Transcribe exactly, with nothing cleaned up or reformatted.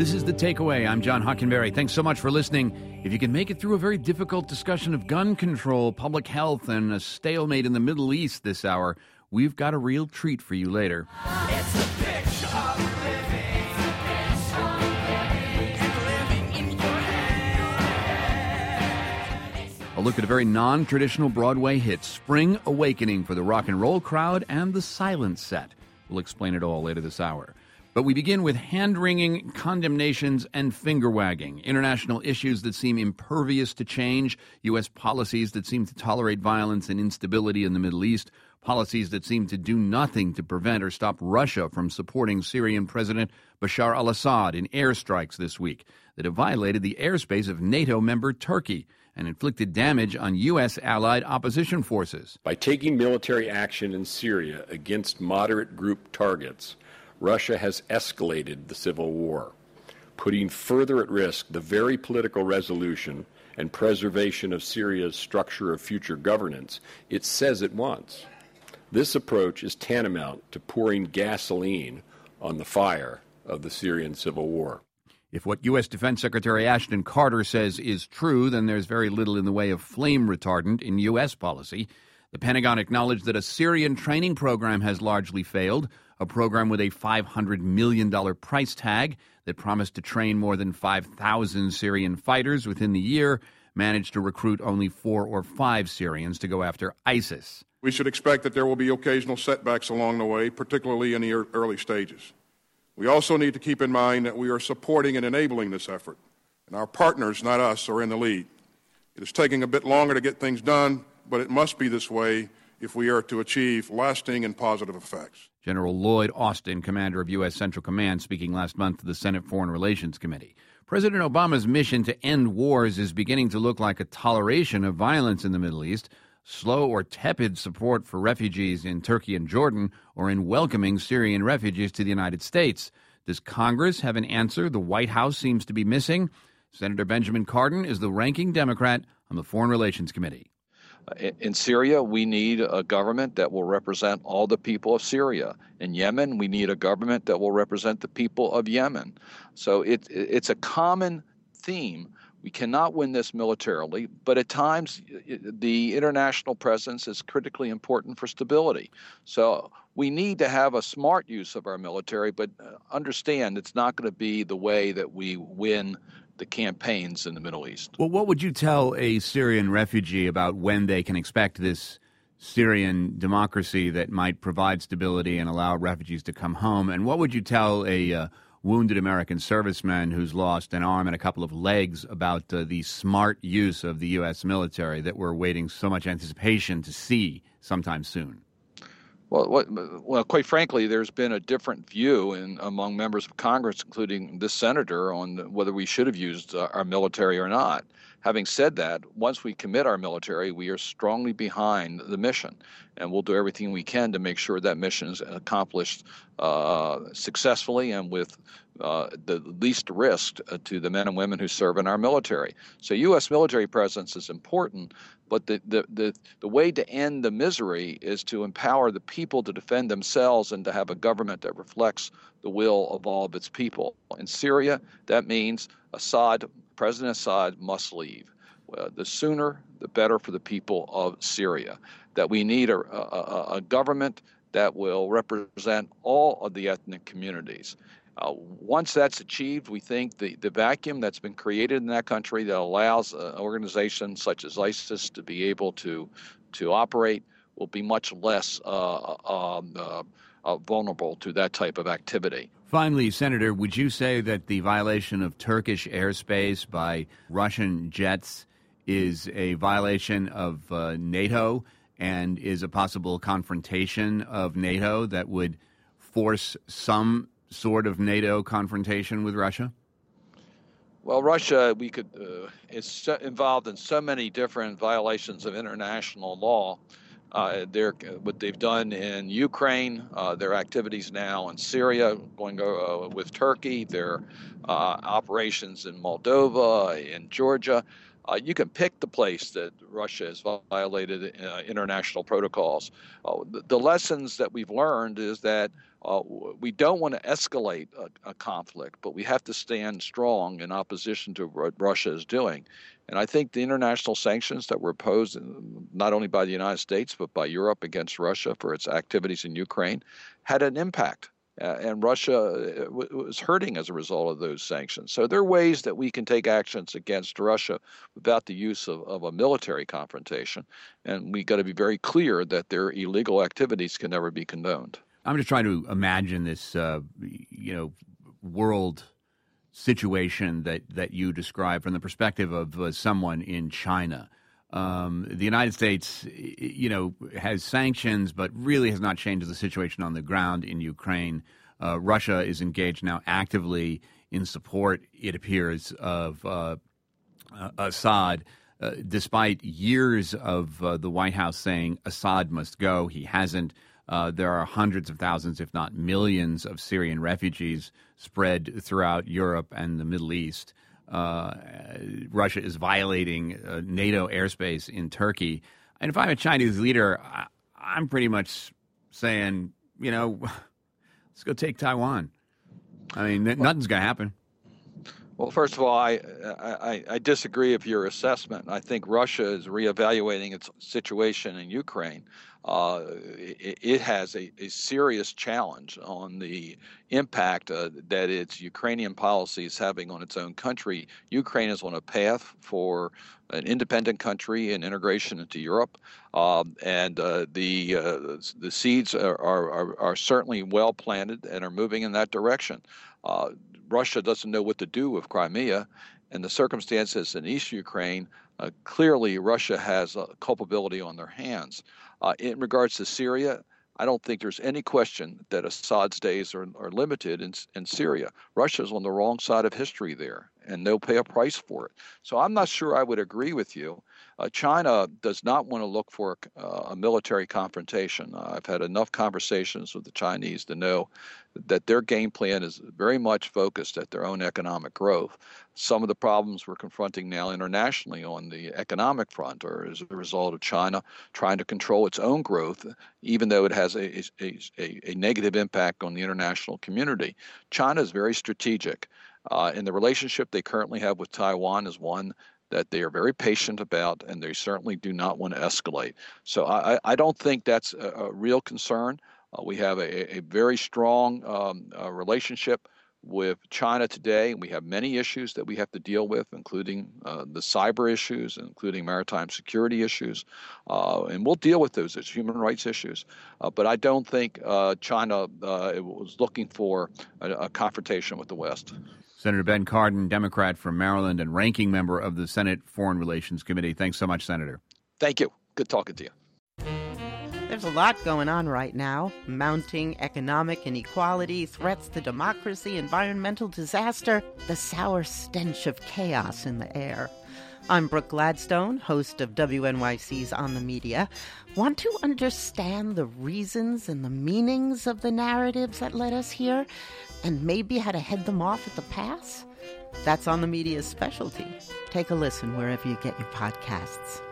This is The Takeaway. I'm John Hockenberry. Thanks so much for listening. If you can make it through a very difficult discussion of gun control, public health, and a stalemate in the Middle East this hour, we've got a real treat for you later. It's the picture of living, and living in your head. A look at a very non-traditional Broadway hit, Spring Awakening, for the rock and roll crowd and the silent set. We'll explain it all later this hour. But we begin with hand-wringing, condemnations, and finger-wagging. International issues that seem impervious to change, U S policies that seem to tolerate violence and instability in the Middle East, policies that seem to do nothing to prevent or stop Russia from supporting Syrian President Bashar al-Assad in airstrikes this week that have violated the airspace of NATO member Turkey and inflicted damage on U S allied opposition forces. By taking military action in Syria against moderate group targets, Russia has escalated the civil war, putting further at risk the very political resolution and preservation of Syria's structure of future governance it says it wants. This approach is tantamount to pouring gasoline on the fire of the Syrian civil war. If what U S. Defense Secretary Ashton Carter says is true, then there's very little in the way of flame retardant in U S policy. The Pentagon acknowledged that a Syrian training program has largely failed, a program with a five hundred million dollars price tag that promised to train more than five thousand Syrian fighters within the year, managed to recruit only four or five Syrians to go after ISIS. We should expect that there will be occasional setbacks along the way, particularly in the early stages. We also need to keep in mind that we are supporting and enabling this effort, and our partners, not us, are in the lead. It is taking a bit longer to get things done, but it must be this way if we are to achieve lasting and positive effects. General Lloyd Austin, commander of U S. Central Command, speaking last month to the Senate Foreign Relations Committee. President Obama's mission to end wars is beginning to look like a toleration of violence in the Middle East, slow or tepid support for refugees in Turkey and Jordan, or in welcoming Syrian refugees to the United States. Does Congress have an answer the White House seems to be missing? Senator Benjamin Cardin is the ranking Democrat on the Foreign Relations Committee. In Syria, we need a government that will represent all the people of Syria. In Yemen, we need a government that will represent the people of Yemen. So it, it's a common theme. We cannot win this militarily, but at times the international presence is critically important for stability. So we need to have a smart use of our military, but understand it's not going to be the way that we win the campaigns in the Middle East. Well, what would you tell a Syrian refugee about when they can expect this Syrian democracy that might provide stability and allow refugees to come home? And what would you tell a uh, wounded American serviceman who's lost an arm and a couple of legs about uh, the smart use of the U S military that we're waiting so much anticipation to see sometime soon? Well, what, well, quite frankly, there's been a different view in, among members of Congress, including this senator, on whether we should have used uh, our military or not. Having said that, once we commit our military, we are strongly behind the mission, and we'll do everything we can to make sure that mission is accomplished uh, successfully and with uh, the least risk to the men and women who serve in our military. So U S military presence is important, but the, the, the, the way to end the misery is to empower the people to defend themselves and to have a government that reflects the will of all of its people. In Syria, that means Assad, President Assad must leave. Uh, the sooner, the better for the people of Syria. That we need a, a, a government that will represent all of the ethnic communities. Uh, once that's achieved, we think the, the vacuum that's been created in that country that allows uh, organizations such as ISIS to be able to to operate will be much less uh, um, uh, uh, vulnerable to that type of activity. Finally, Senator, would you say that the violation of Turkish airspace by Russian jets is a violation of uh, NATO and is a possible confrontation of NATO that would force some sort of NATO confrontation with Russia? Well, Russia, we could uh, is so involved in so many different violations of international law. Uh, they're, what they've done in Ukraine, uh, their activities now in Syria, going uh, with Turkey, their uh, operations in Moldova, in Georgia. Uh, you can pick the place that Russia has violated uh, international protocols. Uh, the, the lessons that we've learned is that uh, we don't want to escalate a, a conflict, but we have to stand strong in opposition to what Russia is doing. And I think the international sanctions that were imposed not only by the United States, but by Europe against Russia for its activities in Ukraine had an impact. Uh, and Russia w- was hurting as a result of those sanctions. So there are ways that we can take actions against Russia without the use of, of a military confrontation. And we got to be very clear that their illegal activities can never be condoned. I'm just trying to imagine this, uh, you know, world situation that, that you describe from the perspective of uh, someone in China. Um, the United States, you know, has sanctions, but really has not changed the situation on the ground in Ukraine. Uh, Russia is engaged now actively in support, it appears, of uh, uh, Assad, uh, despite years of uh, the White House saying Assad must go. He hasn't. Uh, there are hundreds of thousands, if not millions, of Syrian refugees spread throughout Europe and the Middle East. Uh, Russia is violating uh, NATO airspace in Turkey. And if I'm a Chinese leader, I, I'm pretty much saying, you know, let's go take Taiwan. I mean, well, nothing's going to happen. Well, first of all, I, I, I disagree with your assessment. I think Russia is reevaluating its situation in Ukraine. Uh, it, it has a, a serious challenge on the impact uh, that its Ukrainian policy is having on its own country. Ukraine is on a path for an independent country and integration into Europe, um, and uh, the uh, the seeds are, are, are certainly well planted and are moving in that direction. Uh, Russia doesn't know what to do with Crimea, and the circumstances in East Ukraine, uh, clearly Russia has a culpability on their hands. Uh, in regards to Syria, I don't think there's any question that Assad's days are, are limited in, in Syria. Russia's on the wrong side of history there, and they'll pay a price for it. So I'm not sure I would agree with you. Uh, China does not want to look for a, uh, a military confrontation. Uh, I've had enough conversations with the Chinese to know that their game plan is very much focused at their own economic growth. Some of the problems we're confronting now internationally on the economic front are as a result of China trying to control its own growth, even though it has a, a, a, a negative impact on the international community. China is very strategic, uh, and the relationship they currently have with Taiwan is one that they are very patient about, and they certainly do not want to escalate. So I, I don't think that's a, a real concern. Uh, we have a, a very strong um, uh, relationship with China today, and we have many issues that we have to deal with, including uh, the cyber issues, including maritime security issues, uh, and we'll deal with those as human rights issues. Uh, but I don't think uh, China uh, was looking for a, a confrontation with the West. Senator Ben Cardin, Democrat from Maryland and ranking member of the Senate Foreign Relations Committee. Thanks so much, Senator. Thank you. Good talking to you. There's a lot going on right now. Mounting economic inequality, threats to democracy, environmental disaster, the sour stench of chaos in the air. I'm Brooke Gladstone, host of W N Y C's On the Media. Want to understand the reasons and the meanings of the narratives that led us here, and maybe how to head them off at the pass? That's On the Media's specialty. Take a listen wherever you get your podcasts.